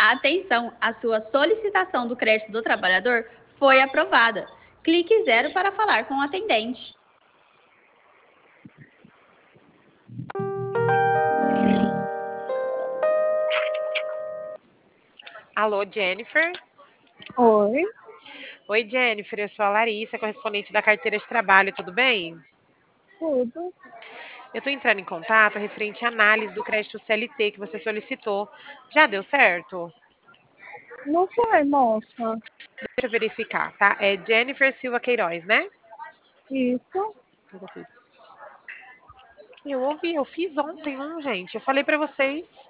Atenção, a sua solicitação do crédito do trabalhador foi aprovada. Clique 0 para falar com o atendente. Alô, Jennifer? Oi, Oi, Jennifer, eu sou a Larissa, correspondente da carteira de trabalho, tudo bem? tudo. Eu estou entrando em contato referente à análise do crédito CLT que você solicitou. Já deu certo? Não foi, moça. Deixa eu verificar, tá? É Jennifer Silva Queiroz, né? Isso. Eu ouvi, eu fiz ontem, gente. Eu falei para vocês.